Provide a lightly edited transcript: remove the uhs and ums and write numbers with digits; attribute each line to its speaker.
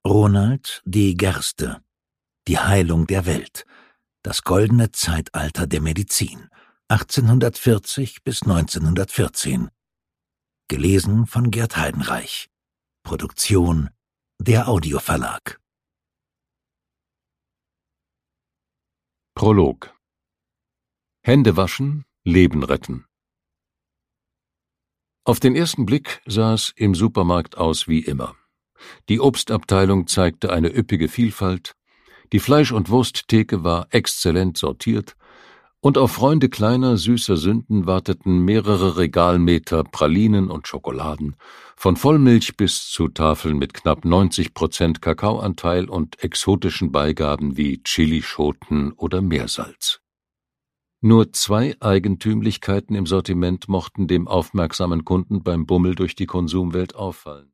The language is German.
Speaker 1: Ronald D. Gerste. Die Heilung der Welt. Das goldene Zeitalter der Medizin. 1840 bis 1914. Gelesen von Gerd Heidenreich. Produktion der Audioverlag.
Speaker 2: Prolog. Hände waschen, Leben retten. Auf den ersten Blick sah es im Supermarkt aus wie immer. Die Obstabteilung zeigte eine üppige Vielfalt, die Fleisch- und Wursttheke war exzellent sortiert, und auf Freunde kleiner, süßer Sünden warteten mehrere Regalmeter Pralinen und Schokoladen, von Vollmilch bis zu Tafeln mit knapp 90% Kakaoanteil und exotischen Beigaben wie Chilischoten oder Meersalz. Nur 2 Eigentümlichkeiten im Sortiment mochten dem aufmerksamen Kunden beim Bummel durch die Konsumwelt auffallen.